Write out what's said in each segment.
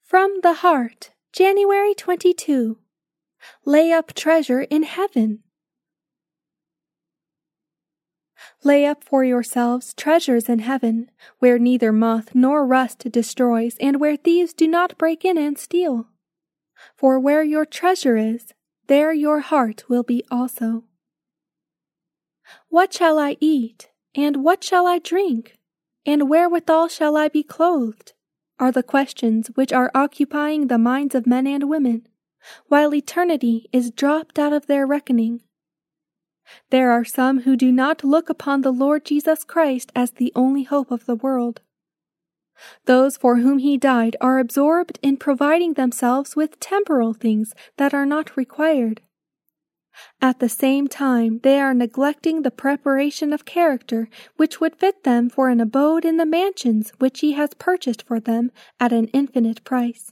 From the Heart, January 22. Lay up treasure in heaven. Lay up for yourselves treasures in heaven, where neither moth nor rust destroys, and where thieves do not break in and steal. For where your treasure is, there your heart will be also. What shall I eat, and what shall I drink, and wherewithal shall I be clothed, are the questions which are occupying the minds of men and women, while eternity is dropped out of their reckoning. There are some who do not look upon the Lord Jesus Christ as the only hope of the world. Those for whom he died are absorbed in providing themselves with temporal things that are not required. At the same time, they are neglecting the preparation of character which would fit them for an abode in the mansions which he has purchased for them at an infinite price.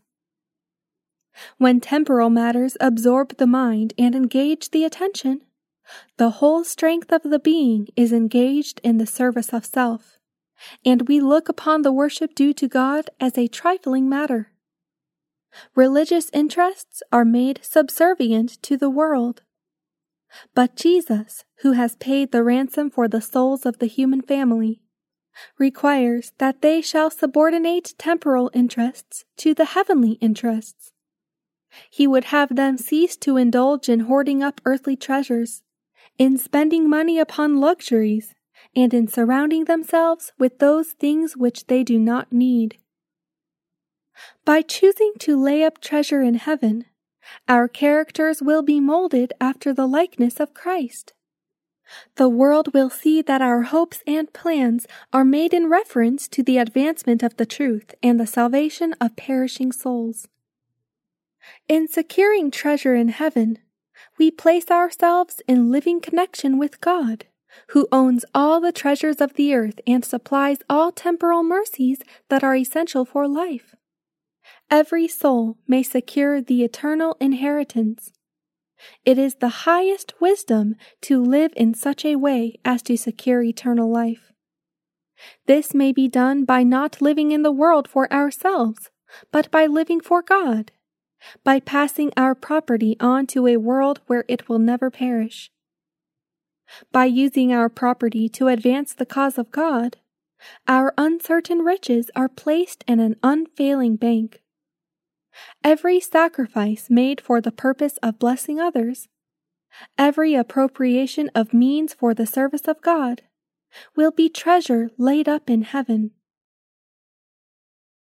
When temporal matters absorb the mind and engage the attention, the whole strength of the being is engaged in the service of self, and we look upon the worship due to God as a trifling matter. Religious interests are made subservient to the world. But Jesus, who has paid the ransom for the souls of the human family, requires that they shall subordinate temporal interests to the heavenly interests. He would have them cease to indulge in hoarding up earthly treasures, in spending money upon luxuries, and in surrounding themselves with those things which they do not need. By choosing to lay up treasure in heaven, our characters will be molded after the likeness of Christ. The world will see that our hopes and plans are made in reference to the advancement of the truth and the salvation of perishing souls. In securing treasure in heaven, we place ourselves in living connection with God, who owns all the treasures of the earth and supplies all temporal mercies that are essential for life. Every soul may secure the eternal inheritance. It is the highest wisdom to live in such a way as to secure eternal life. This may be done by not living in the world for ourselves, but by living for God, by passing our property on to a world where it will never perish. By using our property to advance the cause of God, our uncertain riches are placed in an unfailing bank. Every sacrifice made for the purpose of blessing others, every appropriation of means for the service of God, will be treasure laid up in heaven.